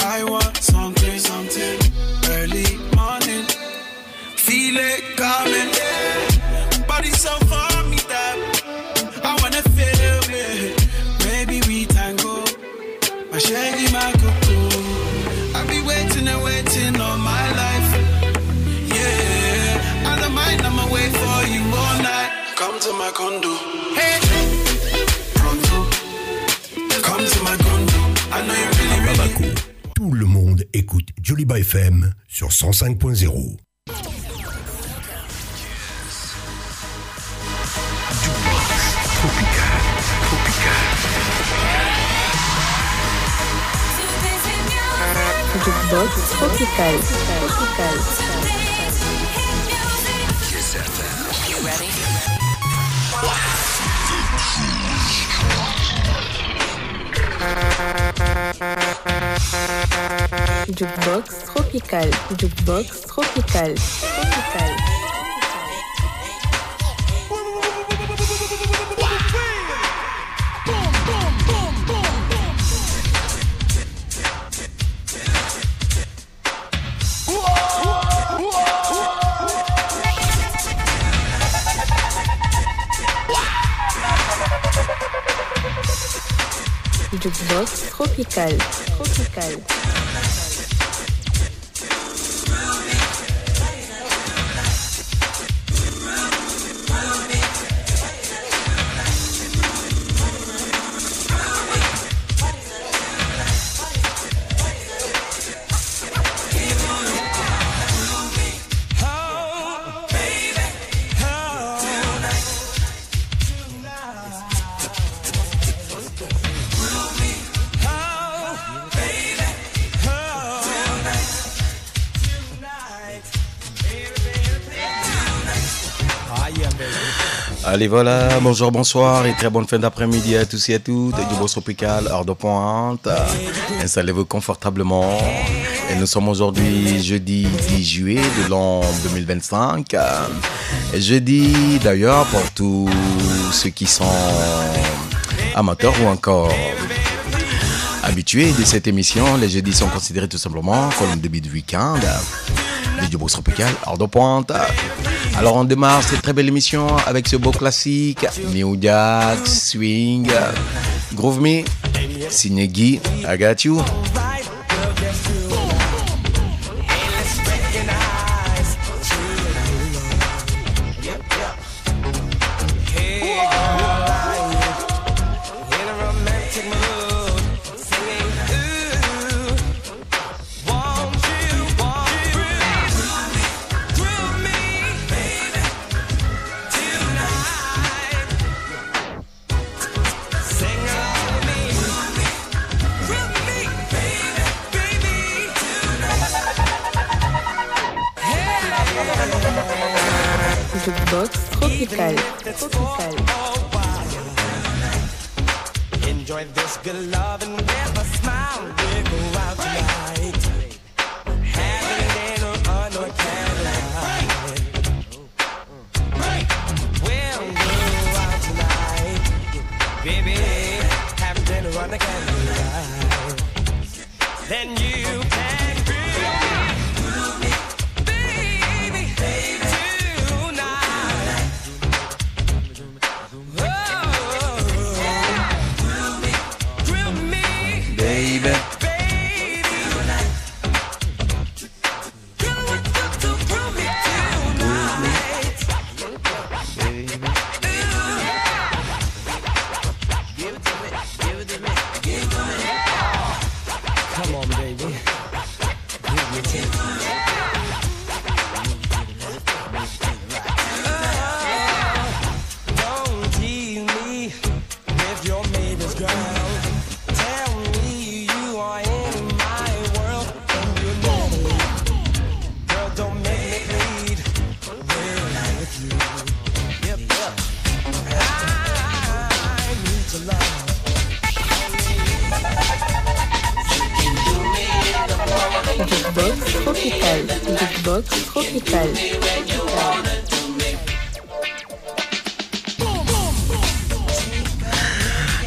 I want something, something early morning. Feel it coming, yeah. Body so for me that I wanna feel it. Maybe we tango, my shaggy, my cuckoo. I'll be waiting and waiting all my life. Yeah, I don't mind, I'ma wait for you all night. Come to my condo, hey. Pronto, come to my condo. I know you really, really. Tout le monde écoute Joliba FM sur 105.0. Jukebox Tropical. You ready? Jukebox Tropical. Jukebox Tropical. Jukebox Tropical. Allez voilà, bonjour, bonsoir et très bonne fin d'après-midi à tous et à toutes. Du Boss Tropical, heure de pointe. Installez-vous confortablement. Et nous sommes aujourd'hui jeudi 10 juillet de l'an 2025. Jeudi d'ailleurs pour tous ceux qui sont amateurs ou encore habitués de cette émission. Les jeudis sont considérés tout simplement comme le début du week-end. Du Boss Tropical, heure de pointe. Alors on démarre cette très belle émission avec ce beau classique New Jack, Swing, Groove Me, signé Guy, I Got You. Jukebox Tropical. Enjoy this good love and with a smile. We go out tonight. Having dinner under candlelight. We'll go out tonight. Baby, having dinner under candlelight. Then you can groove me, baby, tonight. Baby. Come on, baby. Give me ten. Don't tease me with your maidens, girl. Tell me you are in my world and you never leave. Girl, don't make me bleed. With you. Yep. I need to love. Jukebox Tropical.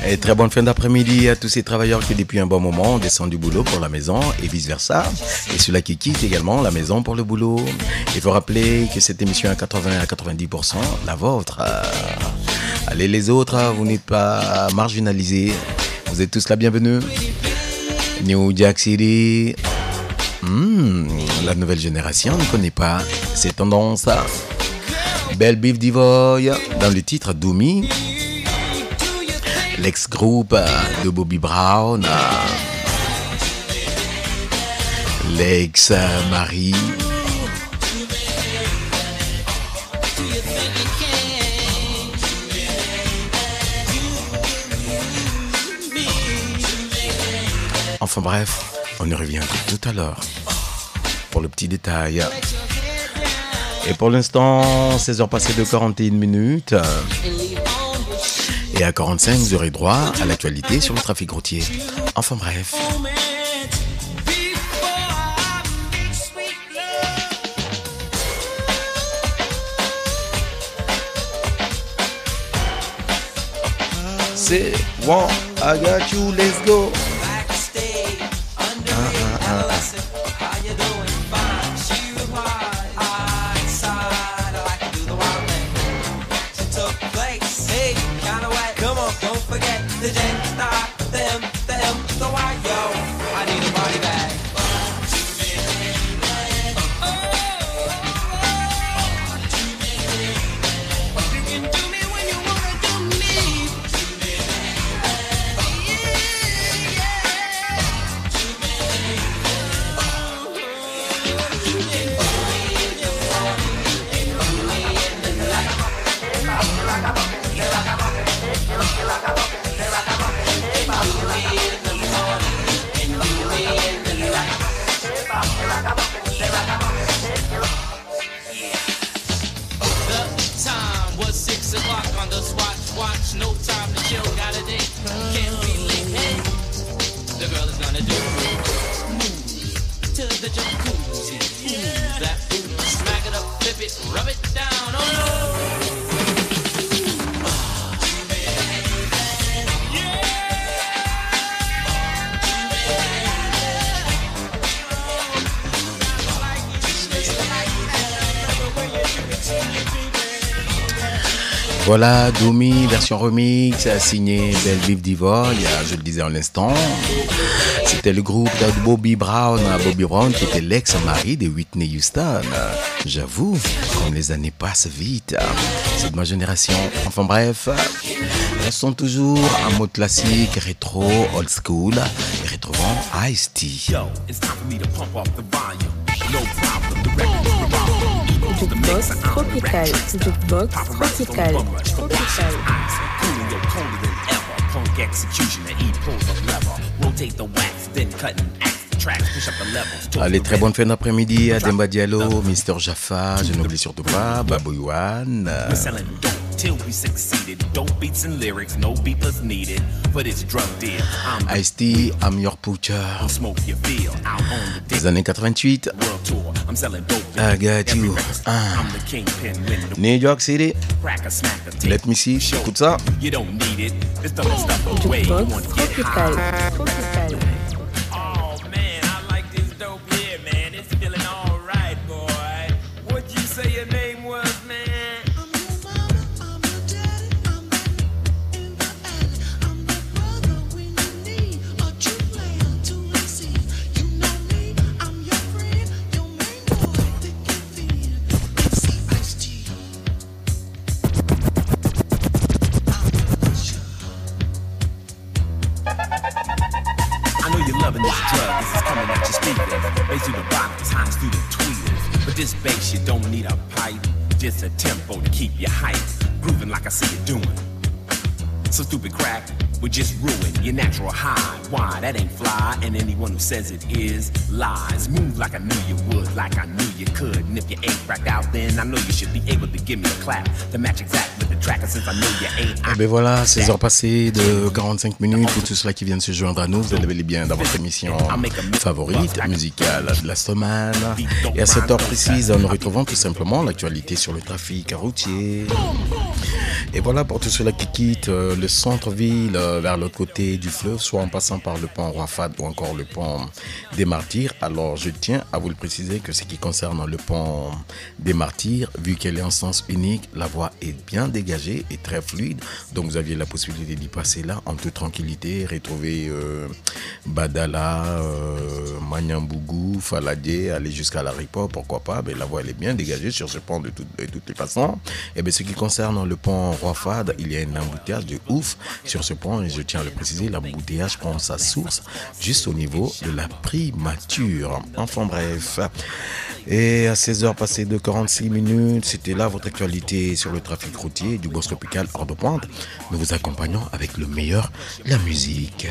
Et très bonne fin d'après-midi à tous ces travailleurs qui depuis un bon moment descendent du boulot pour la maison et vice-versa. Et ceux-là qui quittent également la maison pour le boulot. Il faut rappeler que cette émission est à 80 à 90% la vôtre. Allez les autres, vous n'êtes pas marginalisés. Vous êtes tous la bienvenue. New Jack City. La nouvelle génération ne connaît pas ces tendances. Belle Biv Divoy dans le titre Doumi. L'ex-groupe de Bobby Brown. L'ex-mari. Enfin bref, on y reviendra tout à l'heure pour le petit détail. Et pour l'instant, 16h passées de 41 minutes. Et à 45, vous aurez droit à l'actualité sur le trafic routier. Enfin bref. C'est one, I got you, let's go. Voilà, Doumi, version remix, signé Belle Biv Divoy, je le disais en l'instant. C'était le groupe de Bobby Brown qui était l'ex-mari de Whitney Houston. J'avoue, comme les années passent vite, c'est de ma génération. Enfin bref, elles sont toujours en mode classique, rétro, old school, et retrouvant Ice-T. Jukebox Tropical. Jukebox Tropical. Tropical. Allez, très bonne fin d'après-midi à Demba Diallo, Mister Jaffa, je n'oublie surtout pas, Babou Yuan. Ice-T, I'm your butcher. Des années 88. I got you. New York City. Let me see, écoute ça. Jukebox Tropical. Tropical. Just a tempo to keep you hype, grooving like I see you doing. So stupid crack would just ruin your natural high. Why, that ain't fly, and anyone who says it is lies. Move like I knew you would, like I knew you could. And if you ain't cracked out, then I know you should be able to give me a clap to match exact with the track. And since I know you ain't, Et ben voilà, 16h passées de 45 minutes pour tous ceux qui viennent se joindre à nous. Vous êtes bel et bien dans votre émission favorite musicale de la semaine. Et à cette heure précise, nous retrouvons tout simplement l'actualité sur le trafic routier. Et voilà pour tous ceux-là qui quittent le centre-ville vers l'autre côté du fleuve, soit en passant par le pont Roi Fahd ou encore le pont des Martyrs. Alors je tiens à vous le préciser que ce qui concerne le pont des Martyrs, vu qu'elle est en sens unique, la voie est bien dégagée et très fluide. Donc vous aviez la possibilité d'y passer là en toute tranquillité, retrouver Badala, Magnambougou, Faladie, aller jusqu'à l'aéroport, pourquoi pas. Mais la voie elle est bien dégagée sur ce pont de toutes les façons. Et bien ce qui concerne le pont Roi Fahd, il y a un embouteillage de ouf sur ce pont et je tiens à le préciser, l'embouteillage prend sa source juste au niveau de la primature. Enfin bref. Et à 16h passées de 46 minutes, c'était là votre actualité sur le trafic routier du Boss Tropical hors de pointe. Nous vous accompagnons avec le meilleur, la musique.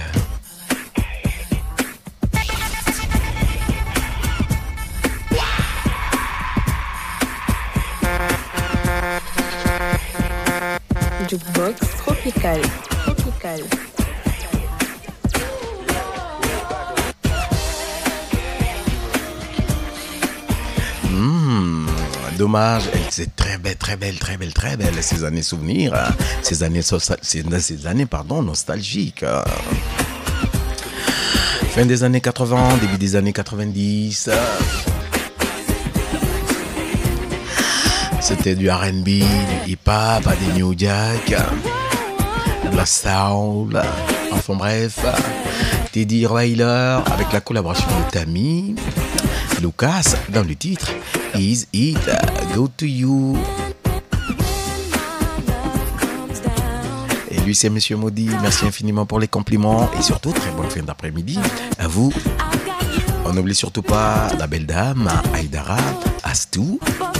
Jukebox Tropical. Dommage, c'est très belle ces années souvenirs, hein. ces années nostalgiques. Fin des années 80, début des années 90. C'était du R&B, du hip-hop, des New Jack, de la soul. Enfin bref, Teddy Riley avec la collaboration de Tammy Lucas dans le titre Is It Go To You. Et lui c'est Monsieur Maudit, merci infiniment pour les compliments et surtout très bonne fin d'après-midi à vous. On n'oublie surtout pas la belle dame Aïdara Astou.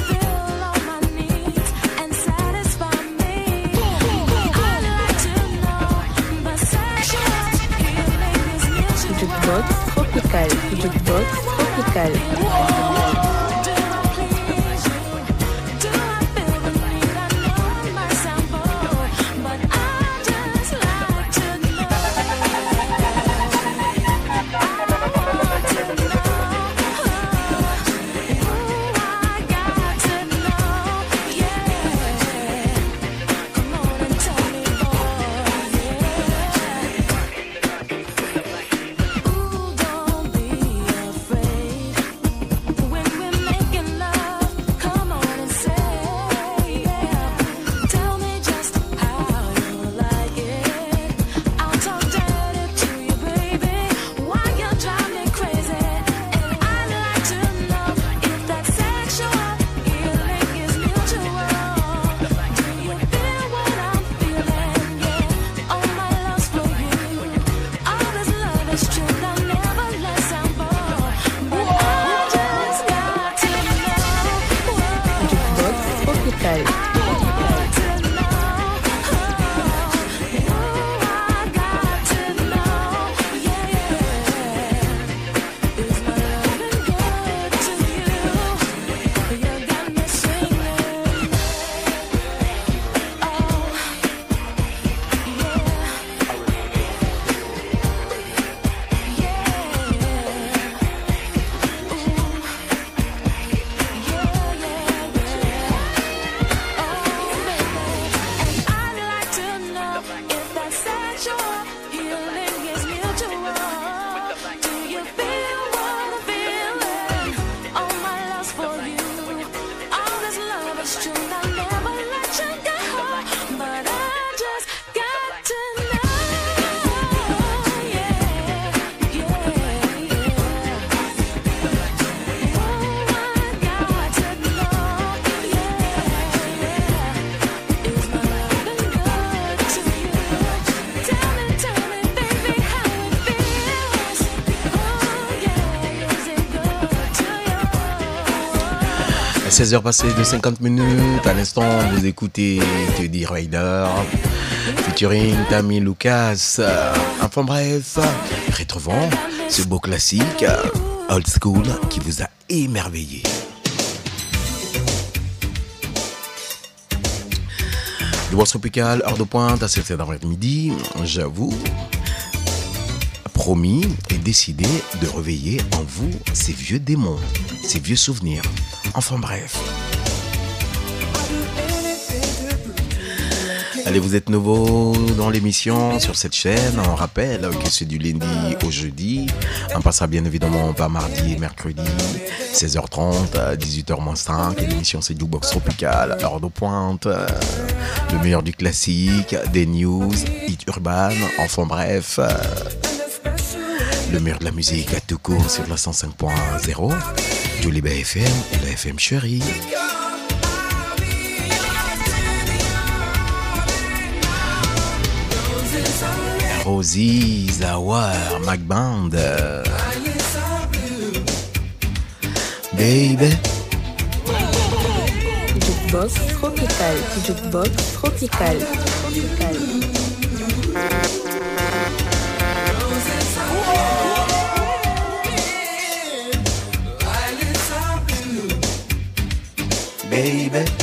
Jukebox Tropical. À 16h passées de 50 minutes, à l'instant vous écoutez Teddy Riley featuring Tammy Lucas. Enfin bref, retrouvons ce beau classique old school qui vous a émerveillé. Le Boss Tropical, heure de pointe à 7h d'après-midi, j'avoue, promis et décidé de réveiller en vous ces vieux démons, ces vieux souvenirs. Enfin bref. Allez, vous êtes nouveau dans l'émission sur cette chaîne. On rappelle que c'est du lundi au jeudi. On passera bien évidemment par mardi et mercredi, 16h30 à 18h-5. Et l'émission c'est Jukebox Tropical, heure de pointe. Le meilleur du classique, des news, hit urbain, enfin bref. Le meilleur de la musique à tout court sur la 105.0. Jolie FM et la FM chérie. Rosie Zawar, Mac Band. Baby. Jukebox Tropical. Jukebox Tropical. Baby.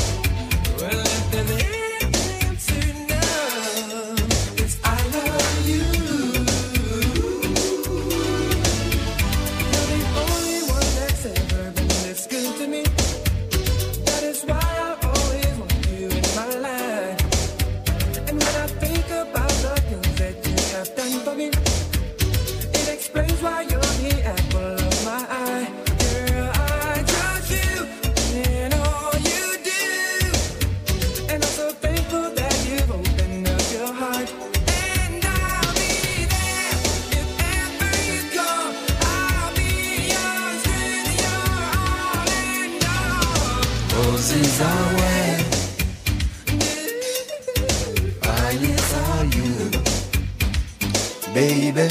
Baby.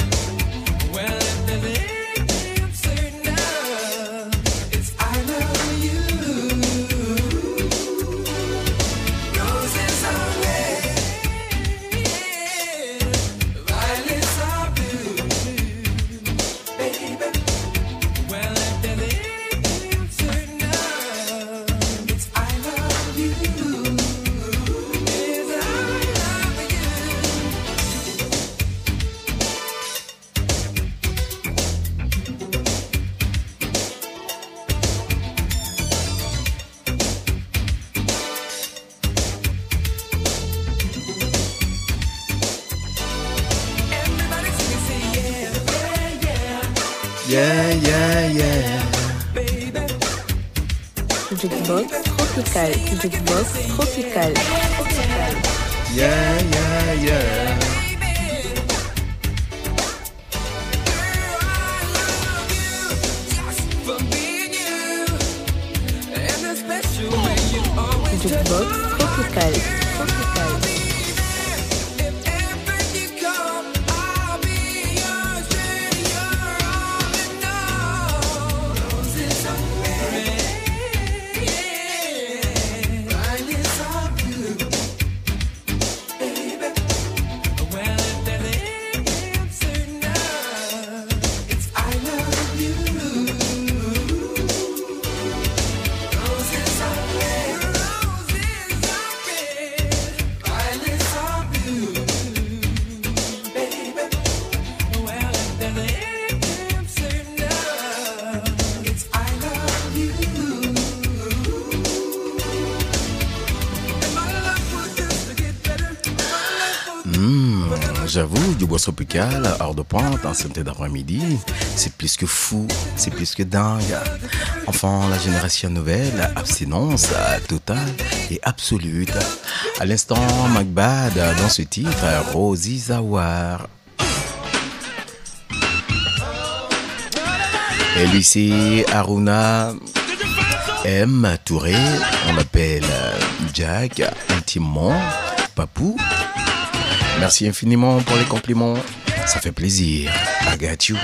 Yeah, yeah, yeah. Jukebox Tropical. Jukebox Tropical. Yeah, yeah, yeah. Jukebox Tropical. J'avoue, du bois tropical, hors de pointe, en santé d'après-midi, c'est plus que fou, c'est plus que dingue. Enfin, la génération nouvelle, abstinence totale et absolue. À l'instant, Macbad dans ce titre, Rosie Zawar. Et lui, c'est Aruna M. Touré, on l'appelle Jack, intimement, Papou. Merci infiniment pour les compliments, ça fait plaisir. I got you.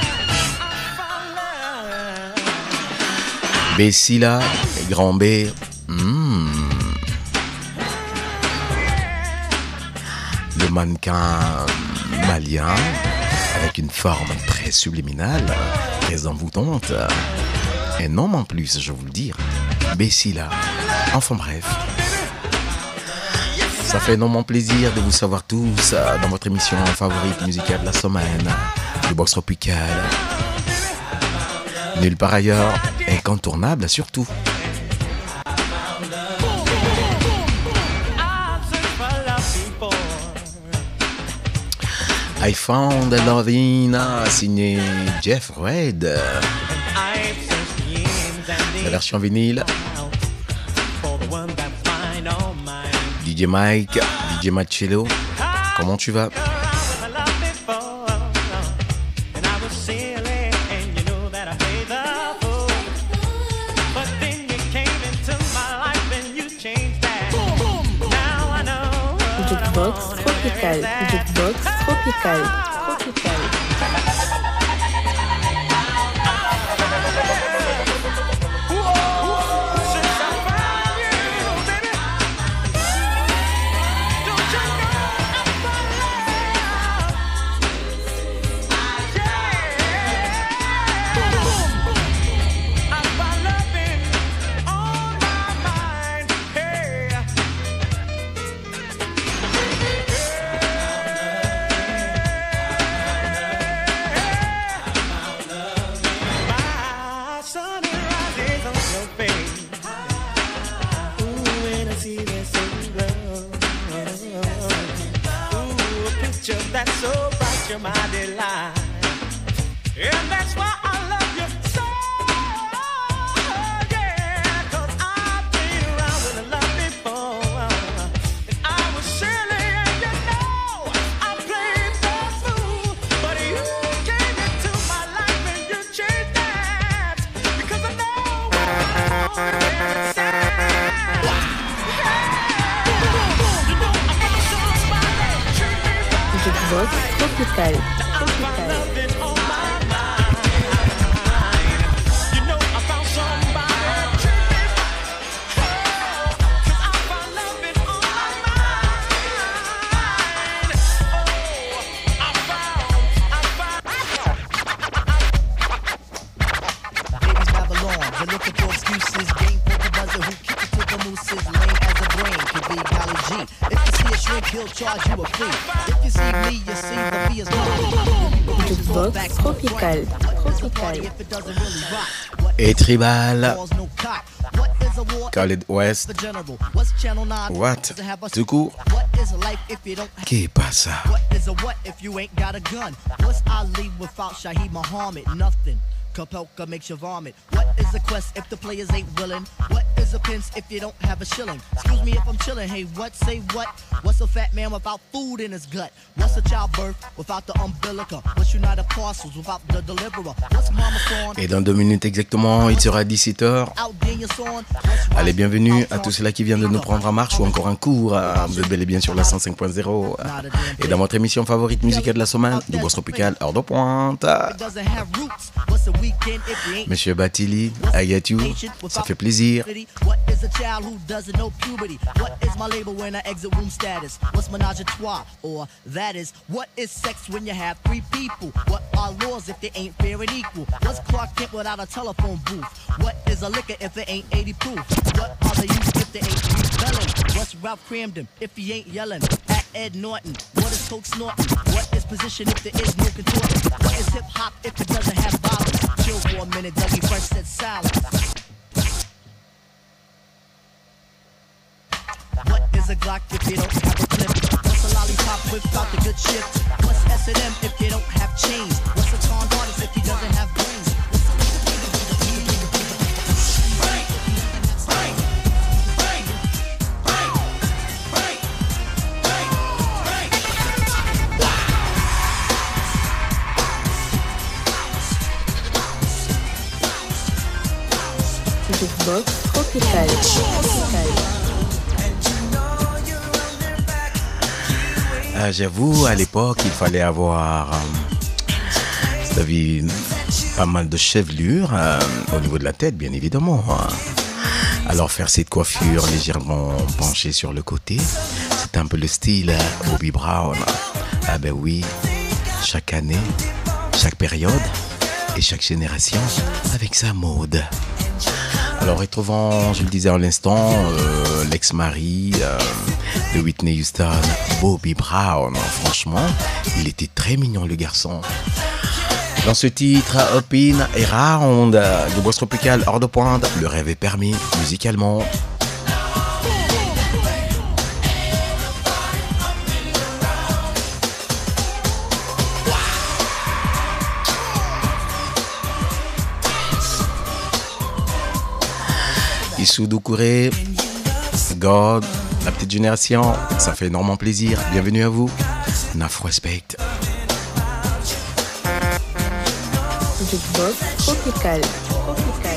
Bessila, grand B. Le mannequin malien avec une forme très subliminale, très envoûtante. Un homme en plus, je vous le dis. Bessila. Enfin bref. Ça fait énormément plaisir de vous savoir tous dans votre émission favorite musicale de la semaine, le Box Tropical. Nulle part ailleurs, incontournable surtout. I Found a Lovin', signé Jeff Reid. La version vinyle. DJ Mike, DJ Machello, comment tu vas? Jukebox Tropical, Jukebox Tropical, Tropical. Jukebox Tropical, Tropical. Jukebox Tropical, Tropical. Et Tribal, Khaled West. What? Tout court. Qu'est pasa? Kapelka makes you vomit. What is a quest if the players ain't willing? What is a pence if you don't have a shilling? Excuse me if I'm chilling. Hey, what? Say what? What's a fat man without food in his gut? What's a childbirth without the umbilical? What's United Parcels without the deliverer? What's Mama Song? Et dans 2 minutes exactement, il sera 17h. Allez, bienvenue à tous ceux-là qui viennent de nous prendre en marche ou encore en cours. Vous êtes bel et bien sur la 105.0. Et dans votre émission favorite musicale de la semaine, du Boss Tropical, heure de pointe. Monsieur Batili, I get you, ça fait plaisir. What is a child who doesn't know puberty? What is my label when I exit room status? What's menage a trois? Or that is, what is sex when you have 3 people? What are laws if they ain't fair and equal? What's Clark Kent without a telephone booth? What is a liquor if it ain't 80 proof? What are the youth if they ain't rebelling? What's Ralph Cramden if he ain't yelling at Ed Norton? What is Coke snorting? What is position if there is no contorting? What is hip hop if it doesn't have violence? Chill for a minute, Dougie Fresh said silence. What is a Glock if you don't have a clip? What's a lollipop without the good shift? What's S&M if you don't have chains? What's a con artist if he doesn't have brains? Jukebox Tropical, Tropical. J'avoue, à l'époque, il fallait avoir pas mal de chevelure au niveau de la tête, bien évidemment. Alors faire cette coiffure légèrement penchée sur le côté, c'est un peu le style Bobby Brown. Ah ben oui, chaque année, chaque période et chaque génération avec sa mode. Alors retrouvons, je le disais à l'instant, l'ex-mari de Whitney Houston, Bobby Brown. Franchement, il était très mignon le garçon. Dans ce titre, Up In et Round, du Boss Tropical hors de pointe, le rêve est permis musicalement. Issou Doucouré, God, la petite génération, ça fait énormément plaisir. Bienvenue à vous. Naf Respect. Jukebox Tropical. Tropical.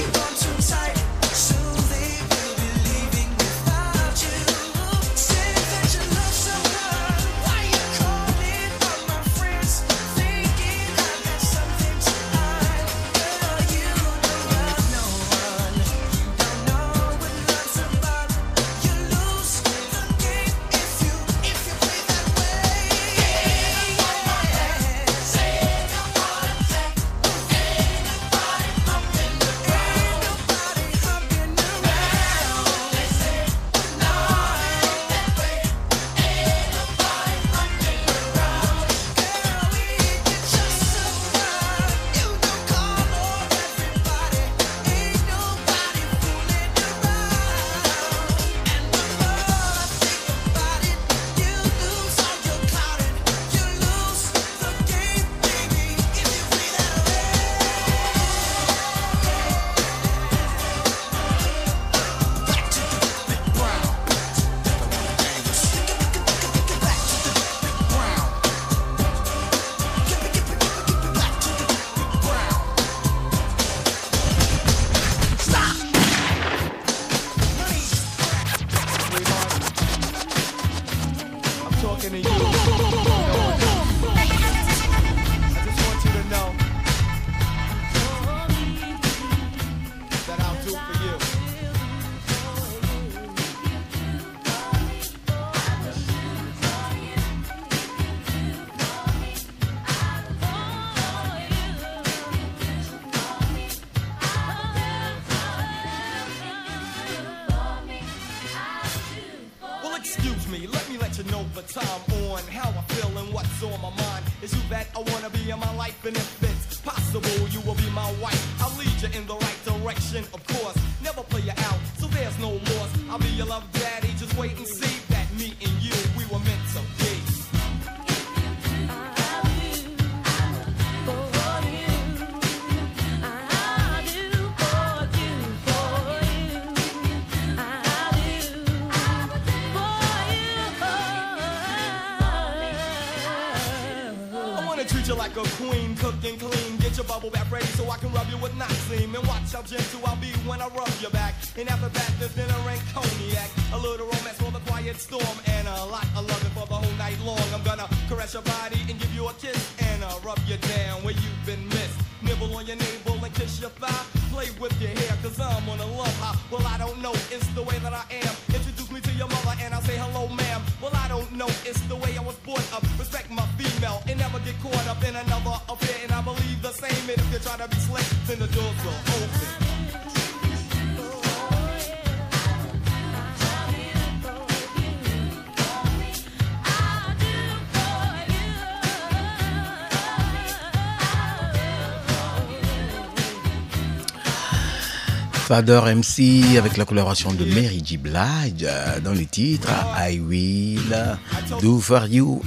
Fader MC avec la collaboration de Mary J. Blige dans le titre I Will Do For You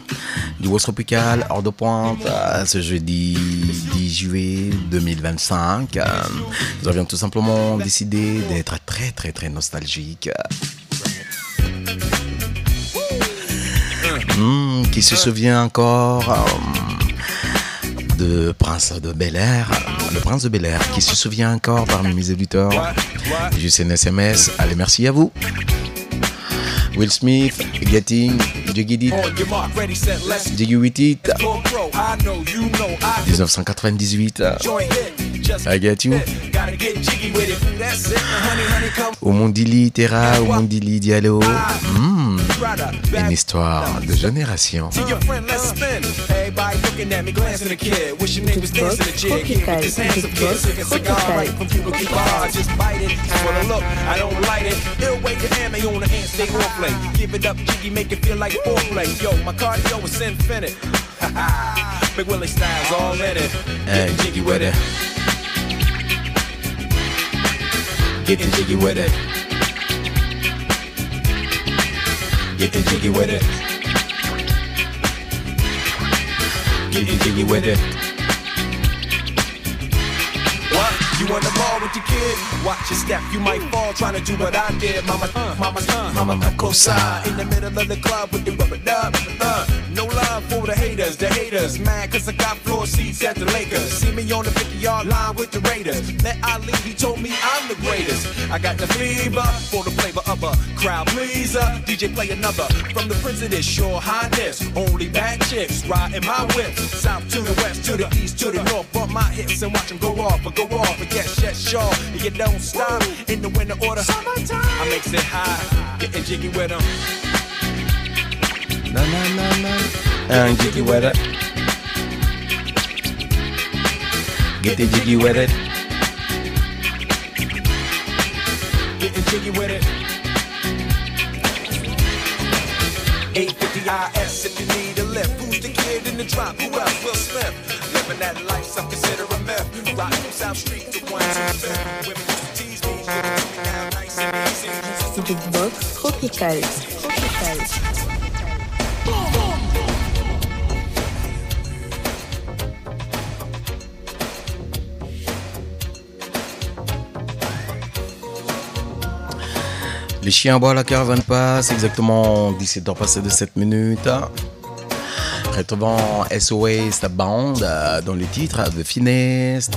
du West Tropical hors de pointe ce jeudi 10 juillet 2025. Nous avions tout simplement décidé d'être très nostalgique. Qui se souvient encore de Prince de Bel-Air, le Prince de Bel-Air, qui se souvient encore parmi mes auditeurs. Juste un SMS, allez, merci à vous. Will Smith, Getting, Jiggy Dit, Jiggy With It, 1998, I Get You, Omondili Terra, Omondili Diallo, une histoire de génération. Give it up, jiggy, make it feel like foreplay. Yo, my cardio is infinite. Big Willie Styles all in it. Hey, jiggy with it. Getting jiggy with it. Getting jiggy with it. Getting jiggy with it. What? You on the ball with your kid? Watch your step, you might fall trying to do what I did. Mama, go side in the middle of the club with the rubber dub. No love for the haters mad cause I got floor seats at the Lakers. See me on the 50-yard line with the Raiders. Met Ali, he told me I'm the greatest. I got the fever for the flavor of a crowd pleaser. DJ play another from the Prince of this Your Highness. Only bad chicks riding my whip. South to the west, to the east, to the north. Bump my hips and watch them go off. And yes, sure, you don't stop in the winter order. Summertime. I makes it high, getting jiggy with them. And jiggy with it. Get the jiggy with it. Getting jiggy with it. 850 IS if you need a lift. Who's the kid in the drop? Who else? Will Smith. Living that life, some consider a myth. Rock from South Street to 125. Women used to tease me. Now nice and easy. Jukebox Tropical. Les chiens boivent, la caravane passe, exactement 17h passées de 7 minutes. Retrouvons SOS la bande dans le titre The Finest.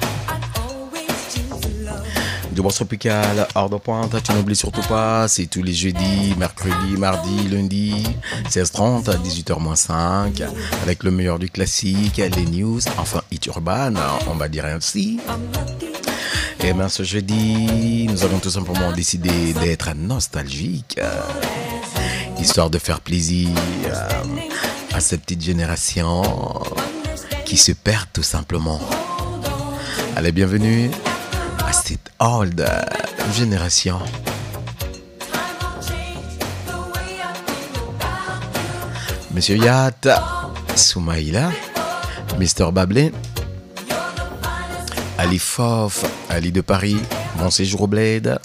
Du boss tropical, hors de pointe, tu n'oublies surtout pas, c'est tous les jeudis, mercredis, mardi, lundi, 16h30 à 18h-5, avec le meilleur du classique, les news, enfin hit urban, on va dire ainsi. Et bien ce jeudi, nous avons tout simplement décidé d'être nostalgiques, histoire de faire plaisir à cette petite génération qui se perd tout simplement. Allez, bienvenue à cette old génération. Monsieur Yatt, Soumaïla, Mr. Bablé, Ali Fof, Ali de Paris, Mon Séjour au Bled.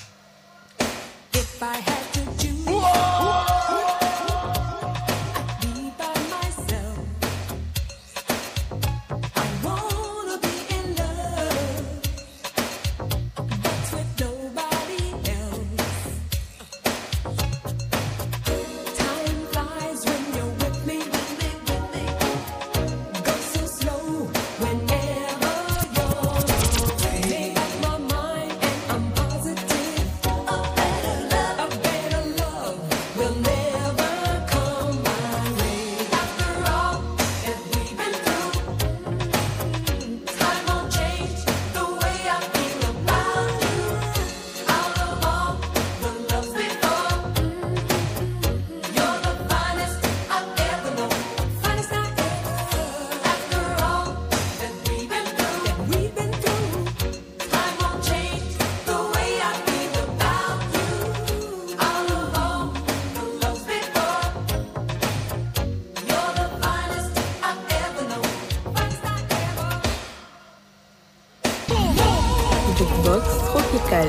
Jukebox Tropical.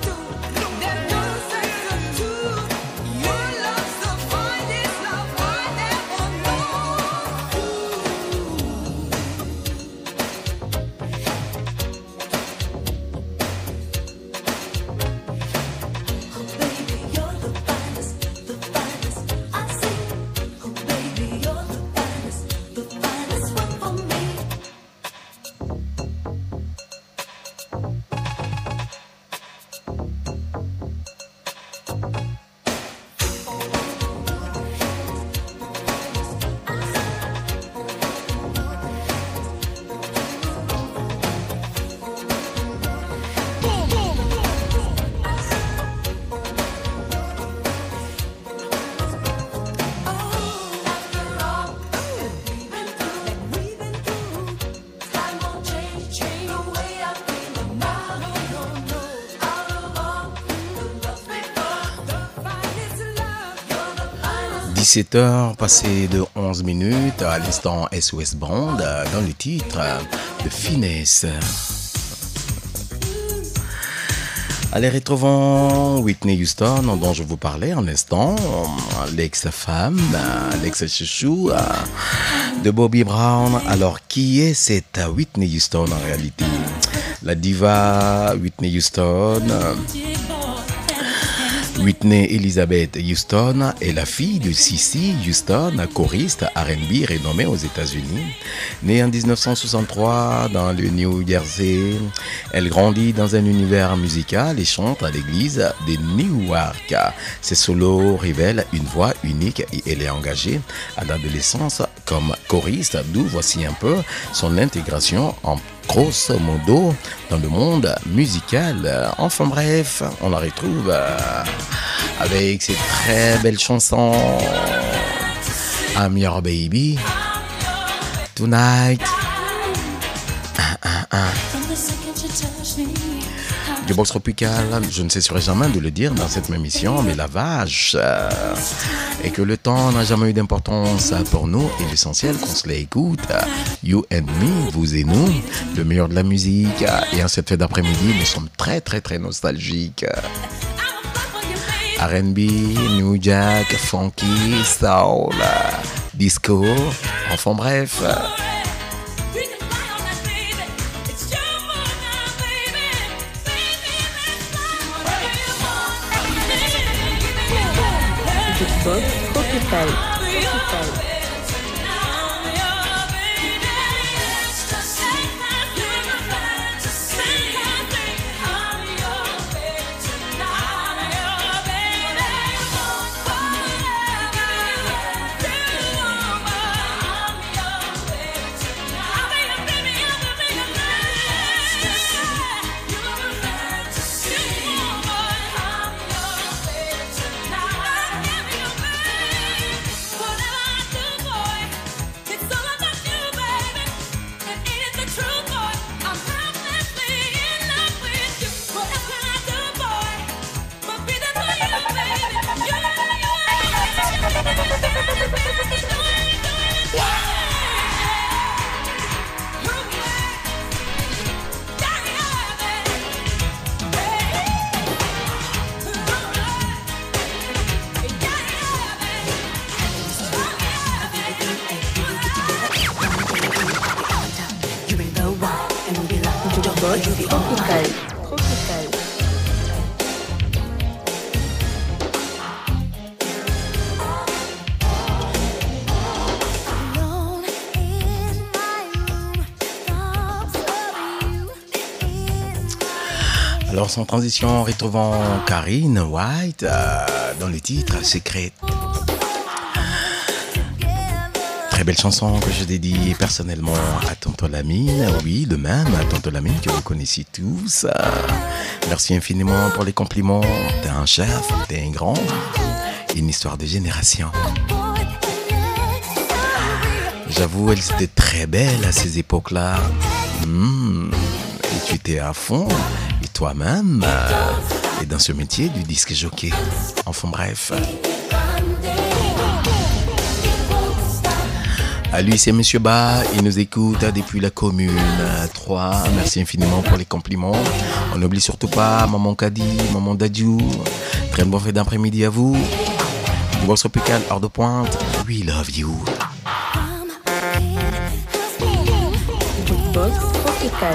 Your love's the finest love I 17h, passé de 11 minutes, à l'instant SOS Band, dans le titre de Finesse. Allez, retrouvons Whitney Houston, dont je vous parlais en instant, l'ex-femme, l'ex-chouchou de Bobby Brown. Alors, qui est cette Whitney Houston en réalité? La diva Whitney Houston. Whitney Elizabeth Houston est la fille de Cissy Houston, choriste R&B renommée aux États-Unis. Née en 1963 dans le New Jersey, elle grandit dans un univers musical et chante à l'église de Newark. Ses solos révèlent une voix unique et elle est engagée à l'adolescence comme choriste, d'où voici un peu son intégration en grosso modo dans le monde musical. Enfin bref, on la retrouve avec cette très belle chanson I'm Your Baby Tonight. Du box tropical, je ne cesserai jamais de le dire dans cette émission, mais la vache, et que le temps n'a jamais eu d'importance pour nous, et l'essentiel qu'on se l'écoute, you and me, vous et nous, le meilleur de la musique, et en cette fête d'après-midi, nous sommes très très très nostalgiques. R&B, New Jack, funky, soul, disco, enfin bref. Box tropical. Tropical. Alors sans transition, retrouvons Karine White dans le titre Secret. Très belle chanson que je dédie personnellement à Tonton Lamine. Oui, le même, à Tonton Lamine que vous connaissez tous. Merci infiniment pour les compliments. T'es un chef, t'es un grand. Une histoire de génération. J'avoue, elles étaient très belles à ces époques-là. Et tu étais à fond. Et toi-même, et dans ce métier du disque jockey. Enfin bref. À lui, c'est Monsieur Ba, il nous écoute depuis la commune 3. Merci infiniment pour les compliments. On n'oublie surtout pas Maman Kadi, Maman Dadju. Très bon fête d'après-midi à vous. Du box tropical hors de pointe. We love you. Du box tropical.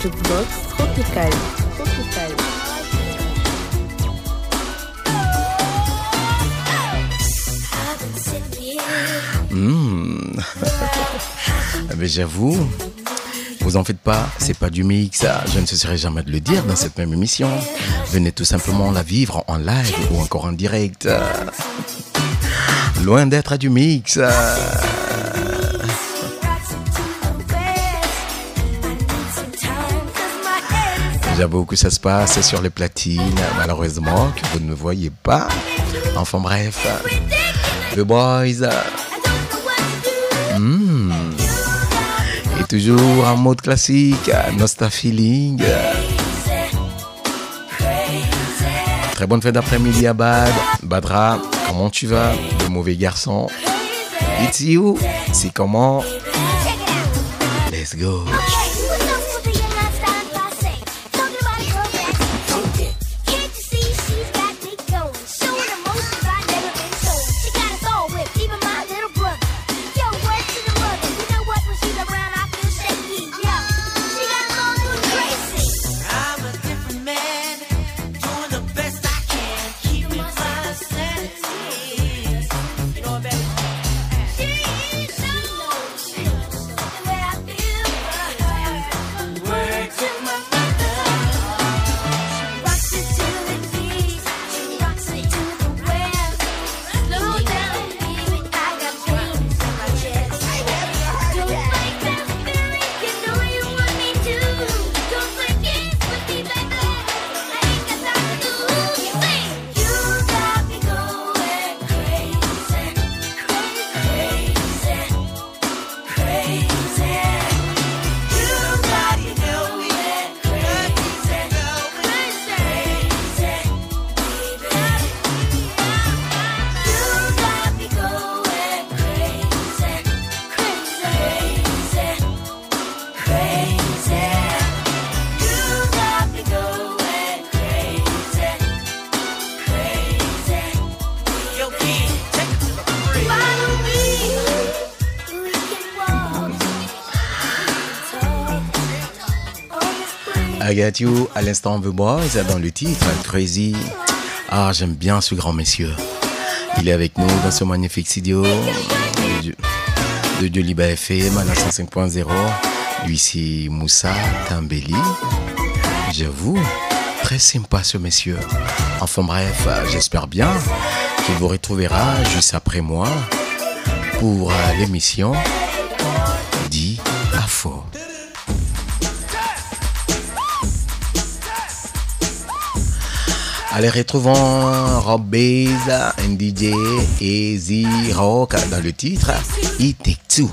Jukebox Tropical. Tropical. Mais j'avoue, vous en faites pas, c'est pas du mix, je ne cesserai jamais de le dire dans cette même émission. Venez tout simplement la vivre en live ou encore en direct. Loin d'être du mix. J'avoue que ça se passe sur les platines, malheureusement, que vous ne voyez pas. Enfin bref, The Boys. Et toujours en mode classique, Nostra Feeling. Très bonne fête d'après-midi à Badra, comment tu vas? Le mauvais garçon. It's you, c'est comment? Let's go. I Got You, à l'instant The Boys, dans le titre Crazy. Ah, j'aime bien ce grand monsieur. Il est avec nous dans ce magnifique studio de Joliba FM à la 105.0. Lui, c'est Moussa Tambeli. J'avoue, très sympa ce monsieur. Enfin bref, j'espère bien qu'il vous retrouvera juste après moi pour l'émission dit Afo. Allez, retrouvons Rob Bass, NDJ et Z-Rock dans le titre It Take Two.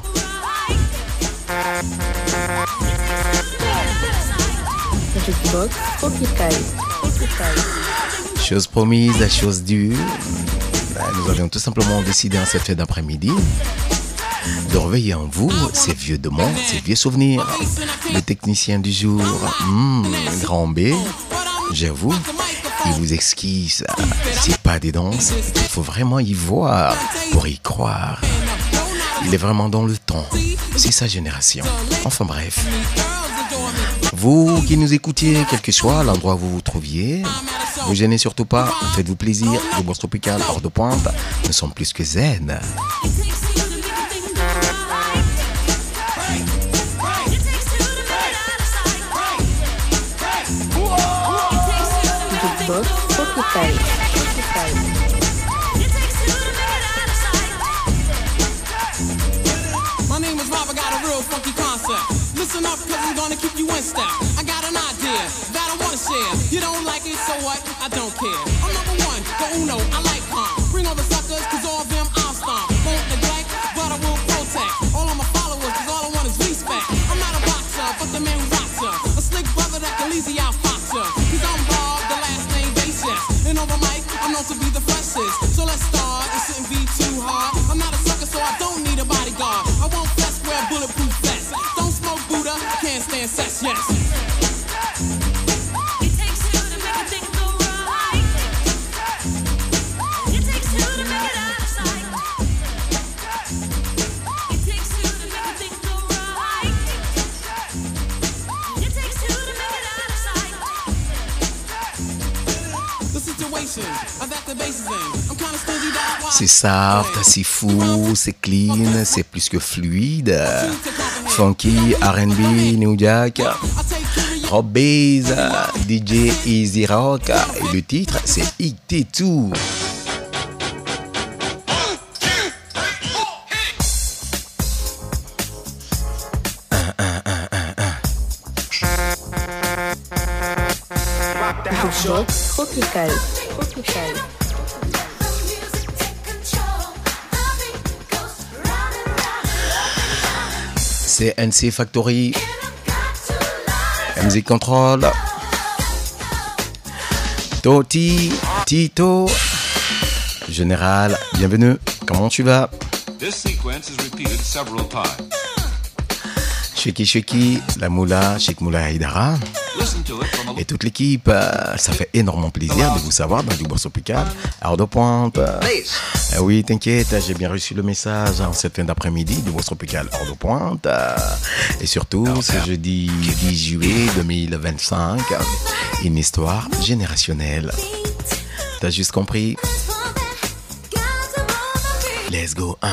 Jukebox Tropical. Tropical. Chose promise, chose due. Nous avions tout simplement décidé en cette fête d'après-midi de réveiller en vous ces vieux demandes, ces vieux souvenirs. Le technicien du jour, Grand B, j'avoue, il vous exquise. C'est pas des danses, il faut vraiment y voir pour y croire. Il est vraiment dans le temps, c'est sa génération. Enfin bref, vous qui nous écoutiez, quel que soit l'endroit où vous vous trouviez, vous gênez surtout pas, faites-vous plaisir. Le boss tropical hors de pointe, nous sommes plus que zen. Jukebox Tropical. Tropical. My name is Rob, I got a real funky concept. Listen up, cause I'm gonna keep you in step. I got an idea that I wanna share. You don't like it, so what? I don't care. I'm number one, the uno, I like calm. Bring all the suckers, cause all of them I'll stomp. Won't neglect, but I will protect. All of my followers, cause all I want is respect. I'm not a boxer, but the man who rocks her. A slick brother that can easy out fox her. Cause I'm Bob, the last name Basis. And over mic, I'm known to be the freshest. So let's start, it shouldn't be too hard. I'm not a sucker, so I don't need a bodyguard. I won't flex, wear bulletproof vests. Don't smoke Buddha, can't stand sex, yes. It takes two to make a thing go right. It takes two to make it outside. It takes two to make a thing go right. It takes two to C'est soft, c'est fou, c'est clean, c'est plus que fluide. Funky, R&B, New Jack, Rob Bass, DJ Easy Rock. Et le titre, c'est It2. Box tropical. Tropical. C'est NC Factory, MZ Control, Toti, Tito, Général, bienvenue, comment tu vas? This sequence is repeated several times. Sheki, la Moula, Sheikh Moula Haïdara et toute l'équipe, ça fait énormément plaisir de vous savoir dans du bois tropical, Heure de Pointe. Oui, t'inquiète, j'ai bien reçu le message en cette fin d'après-midi du bois tropical, Heure de Pointe. Et surtout, ce jeudi 10 juillet 2025, une histoire générationnelle. T'as juste compris? Let's go, 1.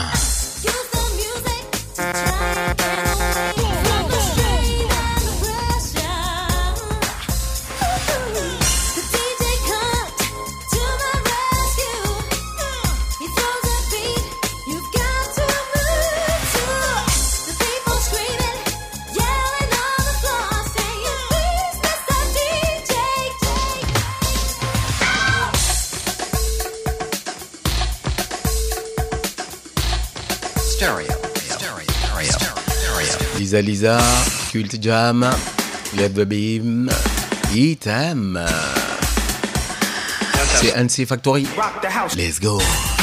Lisa, Cult Jam, Let the Beam, Item. C'est NC Factory. Let's go.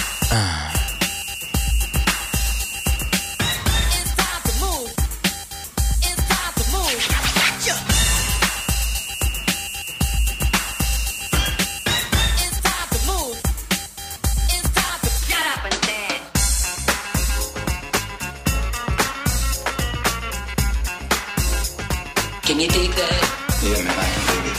Can you dig that? Yeah, man, I can dig it.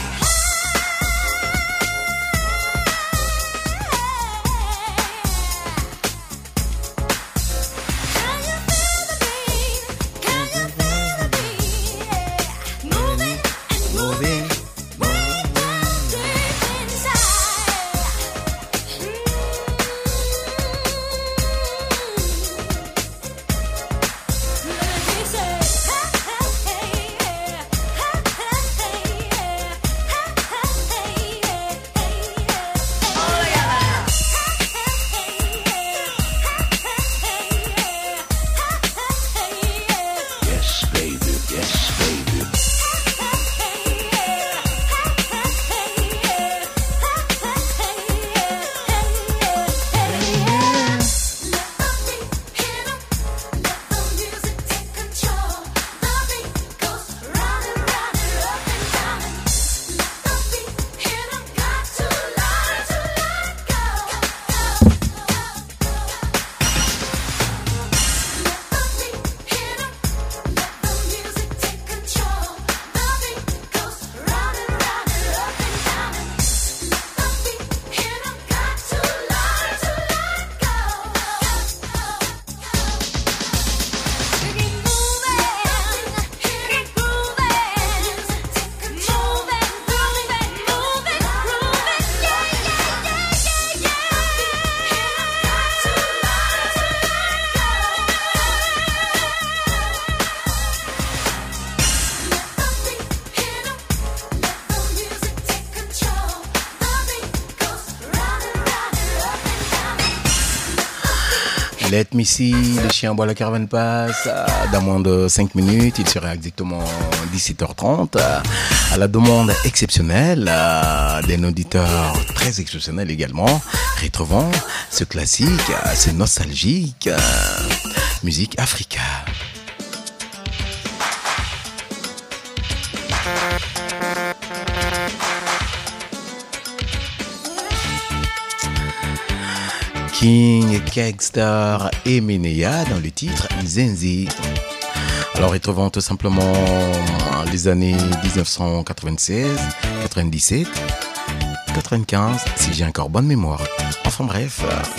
Let me see, le chien boit la caravane passe. Dans moins de 5 minutes, il sera exactement 17h30. À la demande exceptionnelle d'un auditeur très exceptionnel également, retrouvons ce classique, ce nostalgique, musique africaine. King, Kegstar et Meneya dans le titre Nzenzi. Alors retrouvons tout simplement les années 1996, 97 95, si j'ai encore bonne mémoire. Enfin bref,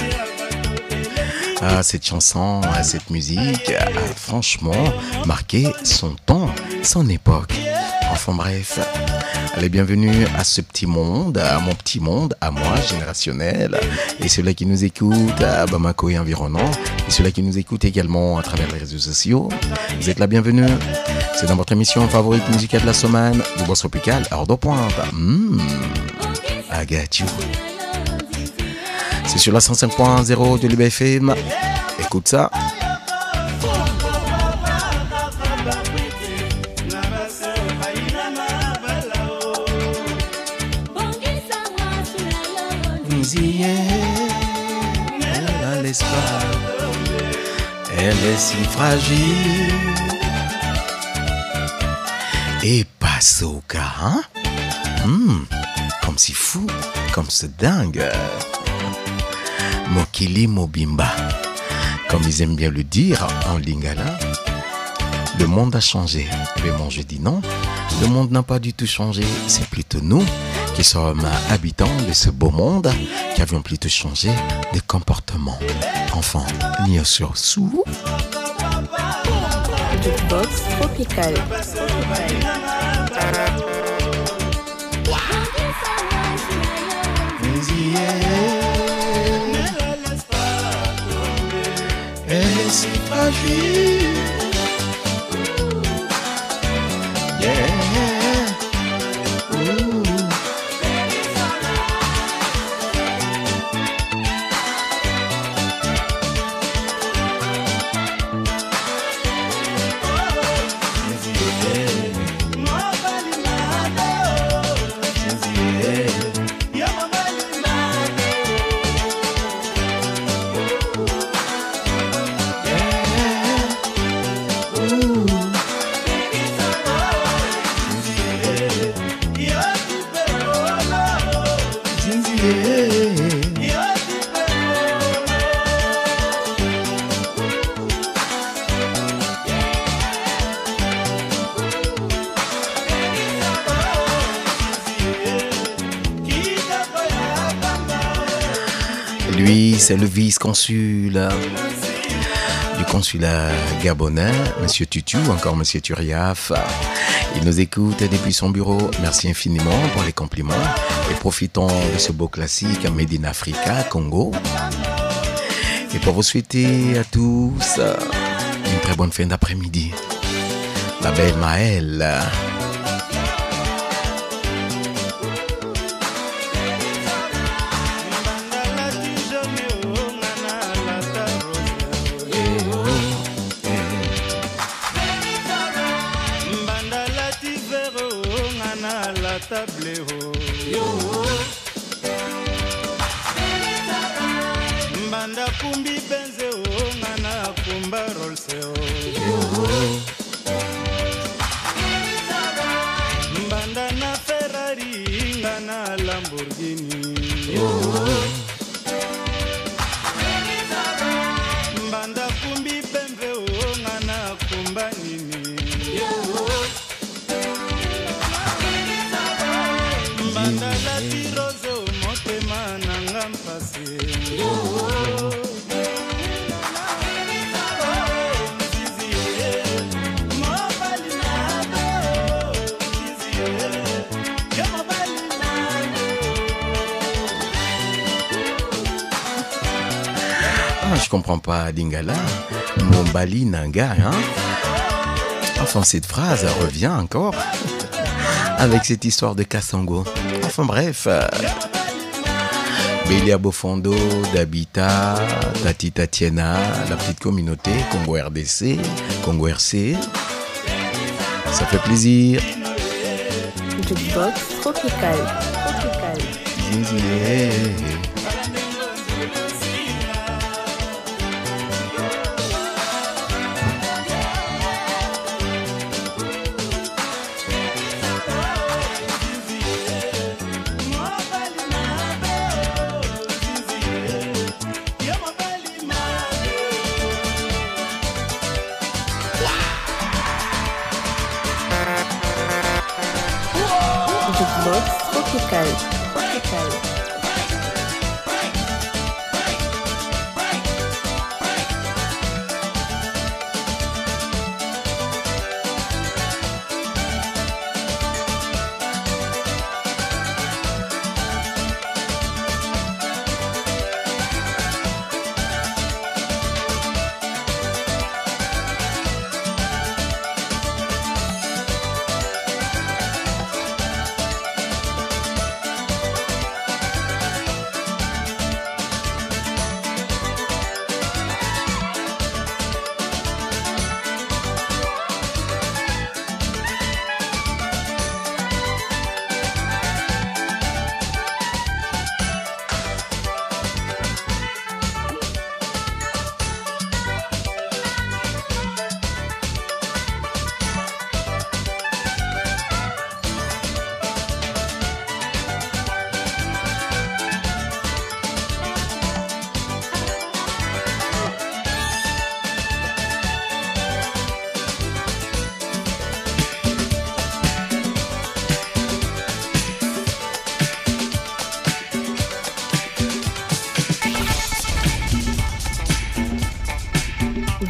cette chanson, cette musique a franchement marqué son temps, son époque. Enfin bref, allez, bienvenue à ce petit monde, à mon petit monde, à moi, générationnel, et ceux-là qui nous écoutent à Bamako et environnant, et ceux-là qui nous écoutent également à travers les réseaux sociaux. Vous êtes la bienvenue. C'est dans votre émission favorite musicale de la semaine, du Boss Tropical, heure de pointe. I got you. C'est sur la 105.0 de l'IBFM. Écoute ça. Elle a l'espoir. Elle est si fragile. Et passe au cas, hein? Comme si fou, comme c'est dingue. Mokili Mobimba, comme ils aiment bien le dire en lingala. Le monde a changé, mais moi je dis non. Le monde n'a pas du tout changé, c'est plutôt nous qui sommes habitants de ce beau monde qui avions plutôt changé de comportement. Enfin, ni sur sous. Jukebox Tropical. Elle est si fragile. Lui, c'est le vice-consul du consulat gabonais, Monsieur Tutu, encore Monsieur Turiaf. Il nous écoute depuis son bureau. Merci infiniment pour les compliments. Et profitons de ce beau classique Made in Africa, Congo. Et pour vous souhaiter à tous une très bonne fin d'après-midi. La belle Maëlle. Mbanda kumbi benze o ngana kumba rolse o Mbanda na Ferrari ngana Lamborghini Mbanda kumbi benze o ngana kumba nini Mbanda la tirose o motema nanga mpase Je comprends pas Lingala, Mombali Nanga, hein? Enfin, cette phrase revient encore avec cette histoire de Kassango. Enfin bref, Bélia Bofondo, d'Habitat, Tati Tatiana, la petite communauté, Congo RDC, Congo RC. Ça fait plaisir. Jukebox Tropical. Jukebox Tropical.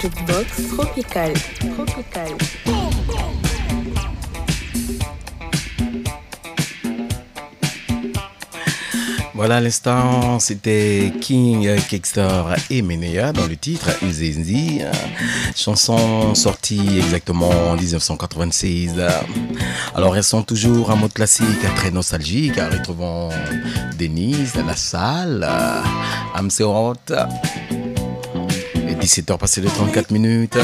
Jukebox Tropical. Tropical. Voilà, à l'instant, c'était King, Kekstar et Menea dans le titre Uzenzi, chanson sortie exactement en 1996. Alors, restons toujours en mode classique, très nostalgique, retrouvons Denise, La Salle, Amseorot, et 17h passées de 34 minutes.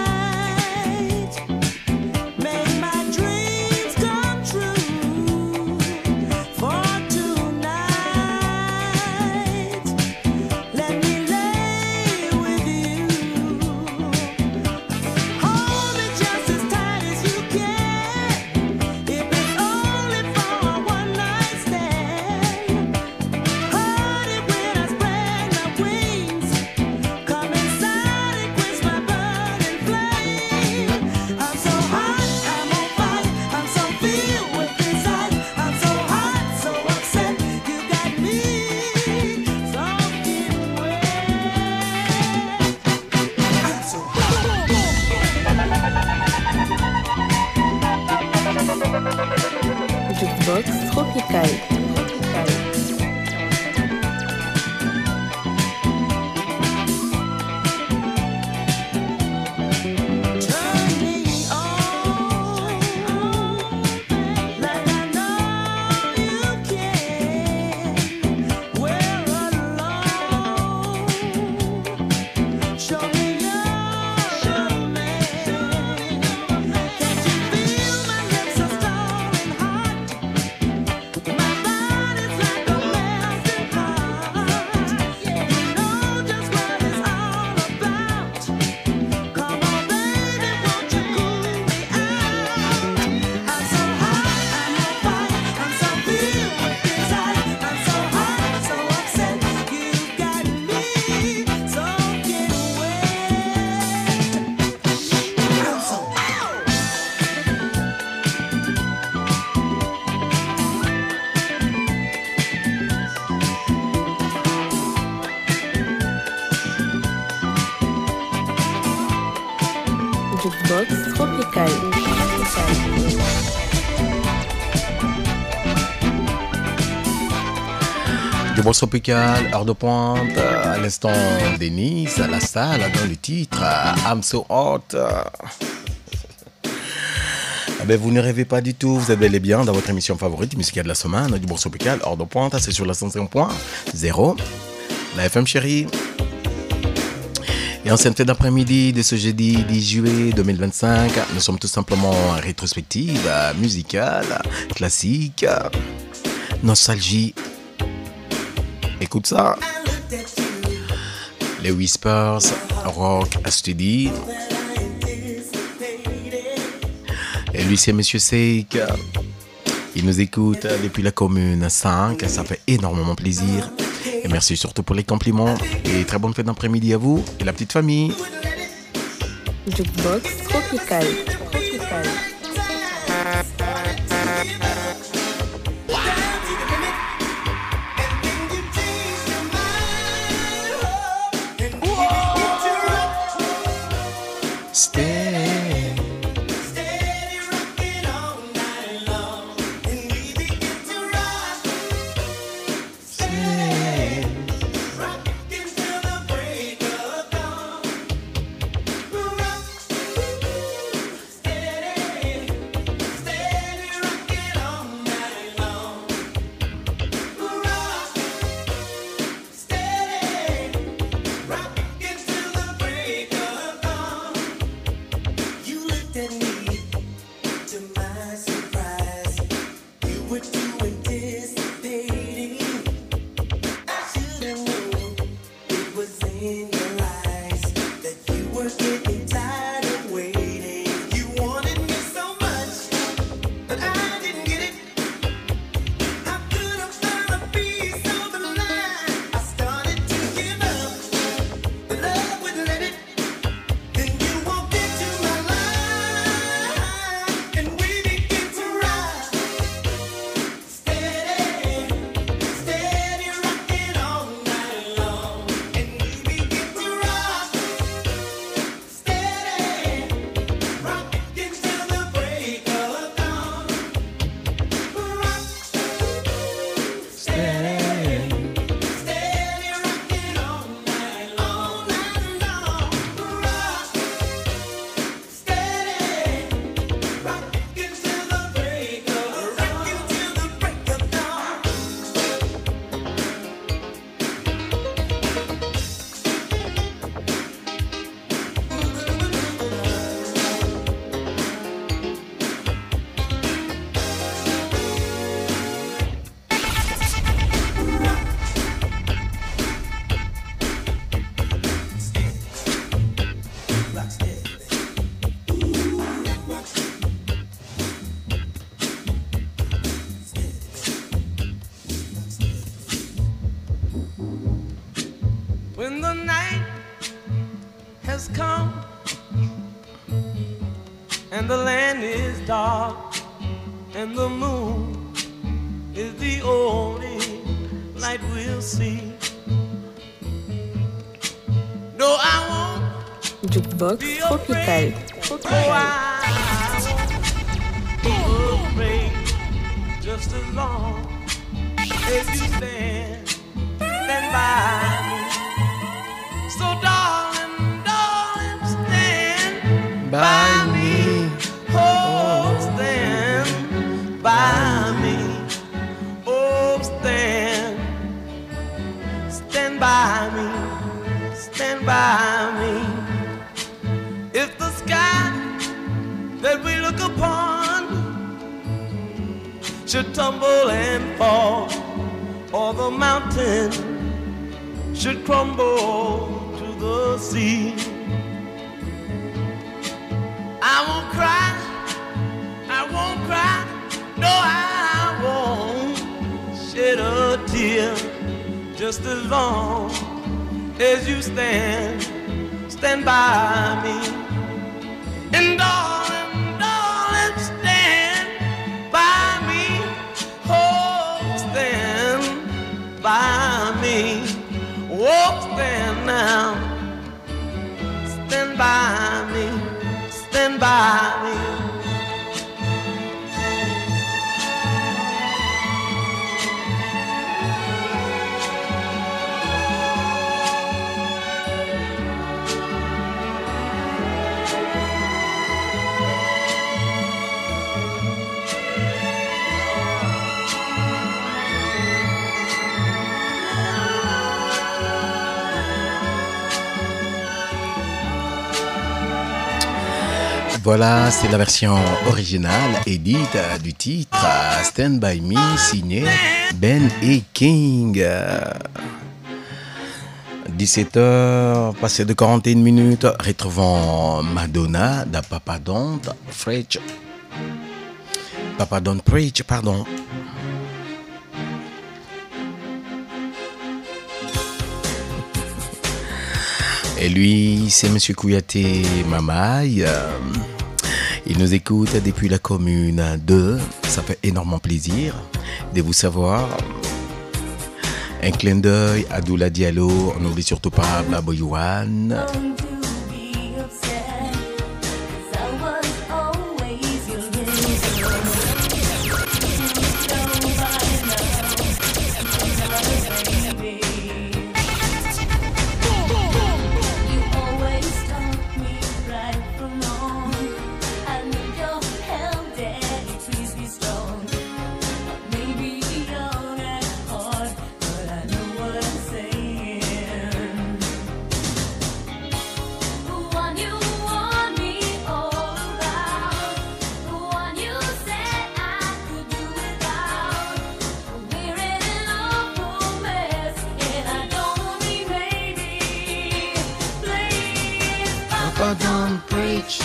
Jukebox Tropical. Jukebox Tropical. Jukebox Tropical, heure de pointe, à l'instant Denise, à La Salle, dans le titre I'm So Hot. Ben, vous ne rêvez pas du tout, vous êtes bel et bien dans votre émission favorite musicale de la semaine, Jukebox Tropical, heure de pointe, c'est sur la 105.0, la FM chérie. Et en cette fin d'après-midi de ce jeudi 10 juillet 2025, nous sommes tout simplement en rétrospective musicale, classique, nostalgie. Écoute ça. Les Whispers, Rock Study. Et lui, c'est Monsieur Seik. Il nous écoute depuis la commune 5. Ça fait énormément plaisir. Et merci surtout pour les compliments. Et très bonne fête d'après-midi à vous et la petite famille. Jukebox Tropical. Tropical. Stay and the land is dark, and the moon is the only light we'll see. No, I won't Jukebox Tropical. afraid, just as long as you stand by me. So darling, darling, stand by me. Oh, stand by me. Oh, stand by me. Stand by me. If the sky that we look upon should tumble and fall, or the mountain should crumble to the sea, I won't cry, no, I won't shed a tear, just as long as you stand by me. And darling, darling, stand by me. Oh, stand by me. Oh, stand now. Stand by me. Stand by me. Voilà, c'est la version originale, édite du titre Stand By Me, signé Ben et King. 17h, passé de 41 minutes, retrouvons Madonna de Papa Don't Preach. Papa Don't Preach, pardon. Et lui, c'est Monsieur Kouyaté Mamaï. Il nous écoute depuis la commune de. Ça fait énormément plaisir de vous savoir. Un clin d'œil à Doula Diallo. On n'oublie surtout pas Babo Yuan. Papa don't preach.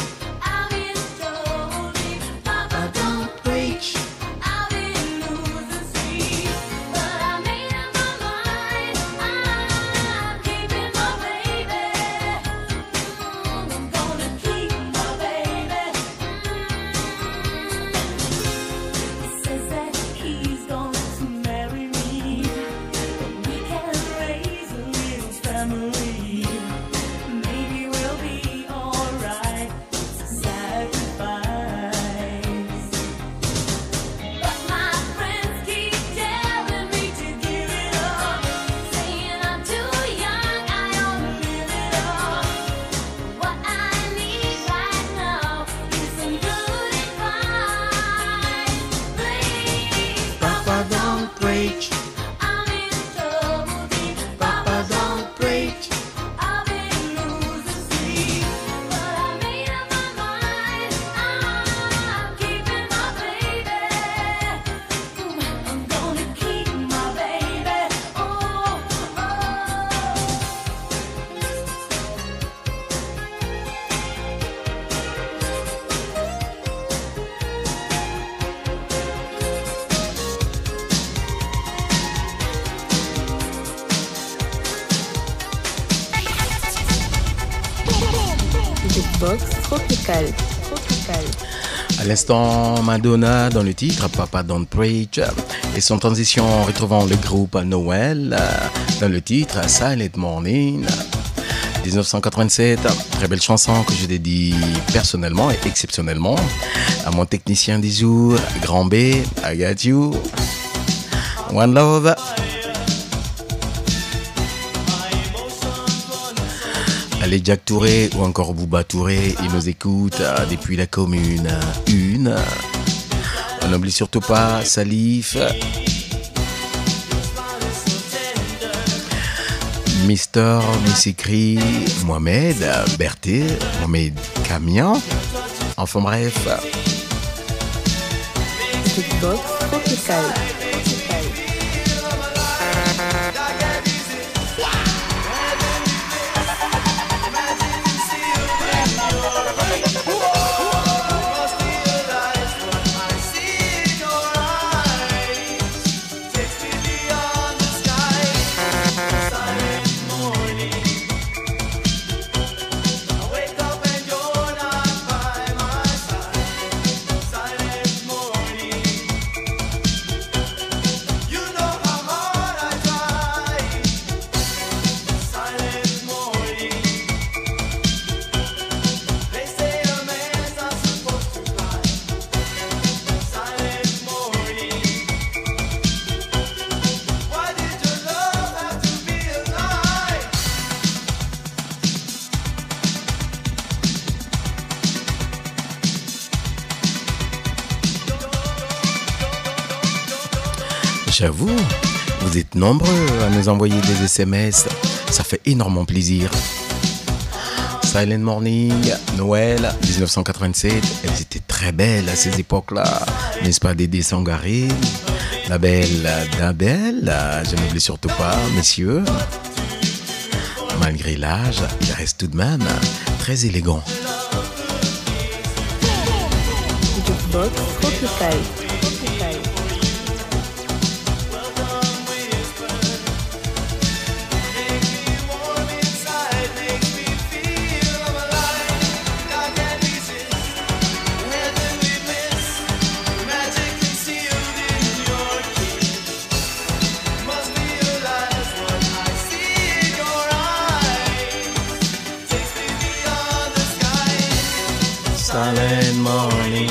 Papa don't preach. I've been losing sleep, but I made up my mind. I'm keeping my baby. I'm gonna keep my baby. He says that he's going to marry me. We can raise a little family. Maybe we'll be alright. Sacrifice. But my friends keep telling me to give it up, saying I'm too young, I ought to live it up. What I need right now is some good advice. Please, Papa don't preach. I'm in trouble deep. Papa don't preach. I've been losing sleep, but I made up my mind. I'm keeping my baby. I'm gonna keep my baby. Oh, Jukebox Tropical. Tropical. À l'instant, Madonna dans le titre Papa Don't Preach. Et son transition retrouvant le groupe Noël dans le titre Silent Morning. 1987, très belle chanson que je dédie personnellement et exceptionnellement à mon technicien du jour, Grand B, I got you, One Love. Allez, Jack Touré ou encore Bouba Touré, ils nous écoutent depuis la commune 1. On n'oublie surtout pas Salif, Mister Missikri, Mohamed Berthé, Mohamed Camion. Enfin bref. Jukebox Tropical. J'avoue, vous êtes nombreux à nous envoyer des SMS. Ça fait énormément plaisir. Silent Morning, Noël, 1987. Elles étaient très belles à ces époques-là. N'est-ce pas, Dédé Sangaré, la belle d'Abel. Je n'oublie surtout pas, messieurs. Malgré l'âge, il reste tout de même très élégant. Jukebox Tropical. Silent Morning.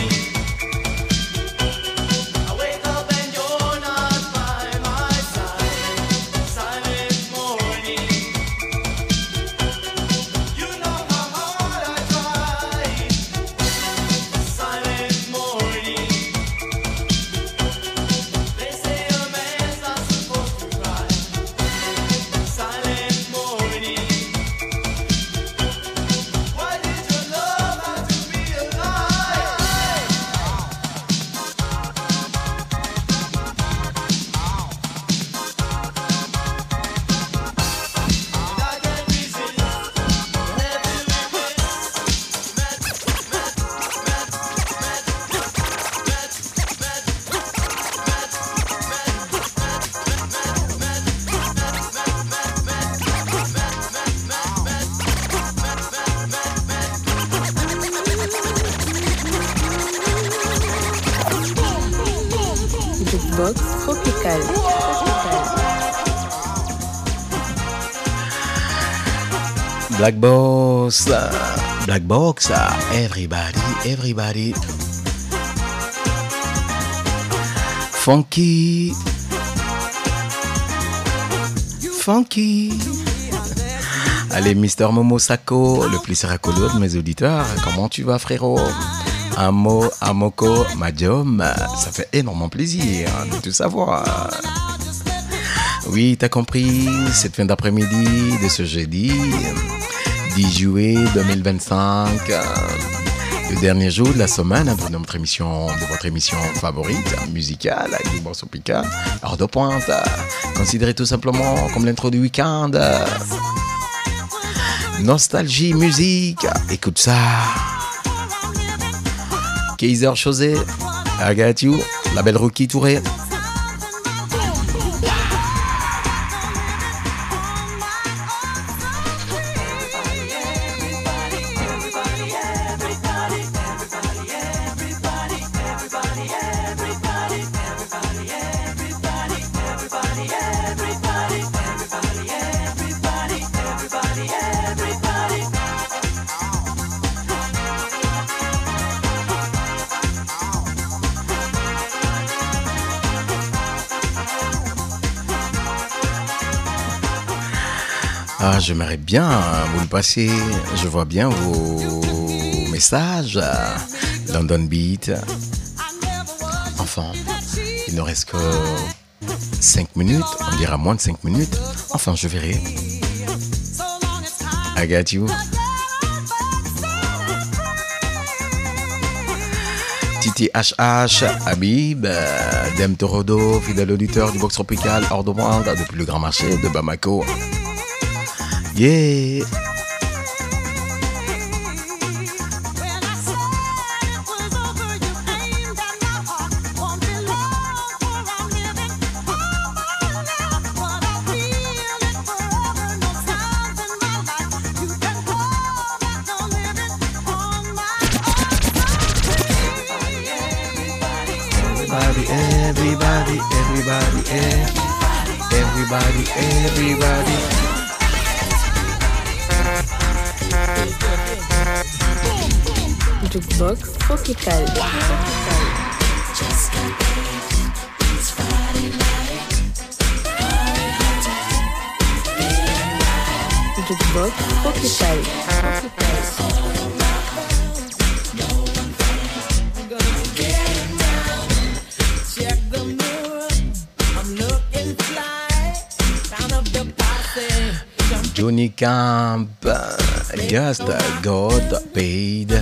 Jukebox Tropical. Black Box, everybody. Funky. Allez, Mister Momo Sako, le plus racolo de mes auditeurs. Comment tu vas, frérot? Amoko, Majom, ça fait énormément plaisir de tout savoir. Oui, t'as compris, cette fin d'après-midi de ce jeudi 10 juillet 2025, le dernier jour de la semaine de votre émission favorite musicale avec du morceau piquant, hors de pointe, considéré tout simplement comme l'intro du week-end. Nostalgie, musique, écoute ça. Kaiser Chosé, I got you, la belle Rookie Touré. Ah, j'aimerais bien vous le passer. Je vois bien vos messages. London Beat. Enfin, il ne reste que 5 minutes. On dira moins de 5 minutes. Enfin, je verrai. I got you. Titi HH, Habib, Dem Torodo, fidèle auditeur du Box Tropical, hors de monde, depuis le Grand Marché de Bamako. Yeah! Everybody. Jukebox Tropical. Jukebox Tropical. Johnny Camp, Just God Paid.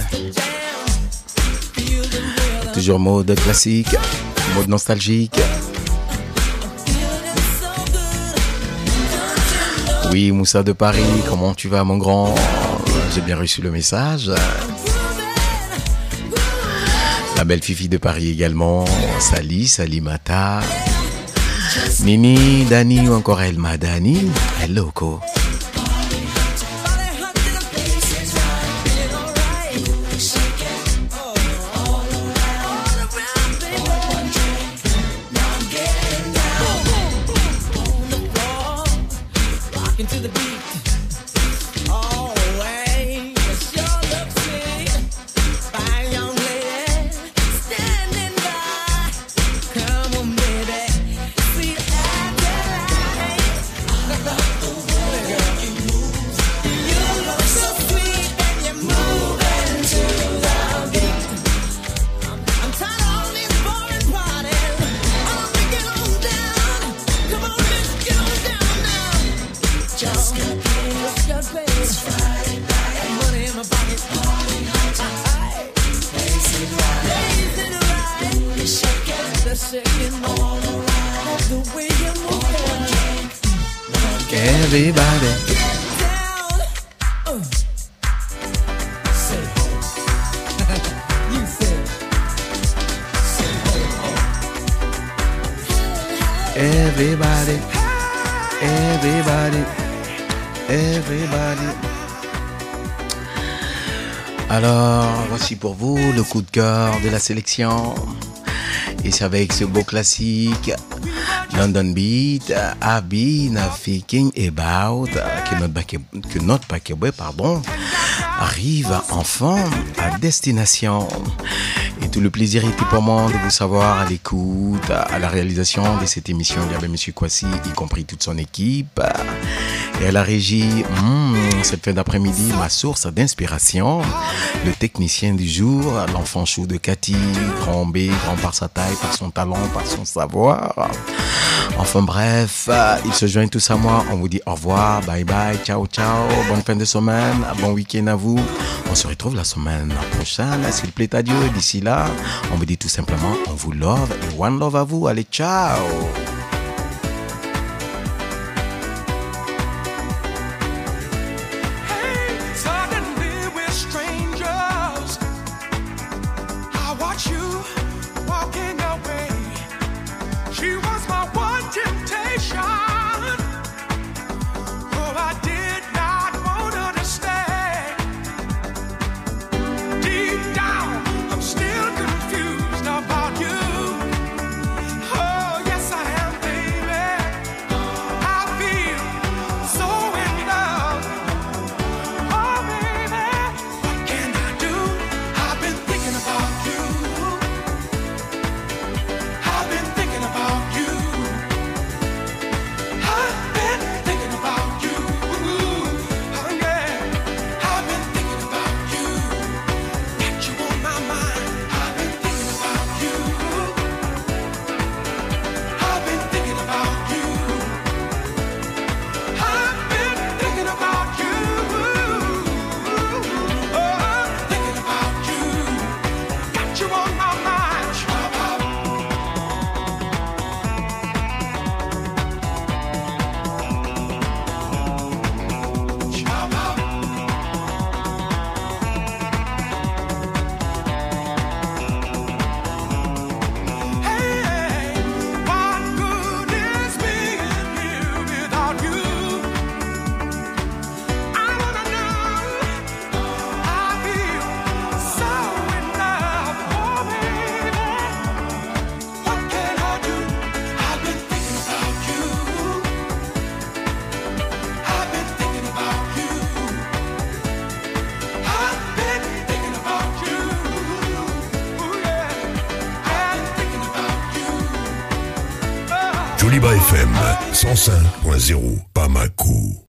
Toujours mode classique, mode nostalgique. Oui, Moussa de Paris, comment tu vas mon grand? J'ai bien reçu le message. La belle Fifi de Paris également. Salimata. Nini, Dani ou encore El Madani. Hello, Co. Everybody. Everybody. Everybody. Everybody. Alors, voici pour vous le coup de cœur de la sélection. Et c'est avec ce beau classique London Beat, I've been thinking about que notre paquet, arrive enfin à destination. Et tout le plaisir était pour moi de vous savoir à l'écoute, à la réalisation de cette émission. Il y avait M. Kwasi, y compris toute son équipe. Et à la régie, cette fin d'après-midi, ma source d'inspiration, le technicien du jour, l'enfant chou de Cathy, grand B, grand par sa taille, par son talent, par son savoir. Enfin bref, il se joignent tous à moi. On vous dit au revoir, bye bye, ciao ciao, bonne fin de semaine, bon week-end à vous. On se retrouve la semaine prochaine, s'il plaît à Dieu. D'ici là, on vous dit tout simplement, on vous love et one love à vous. Allez, ciao. Still confused about you. Oh, yes, I am. Joliba FM 105.0 Bamako.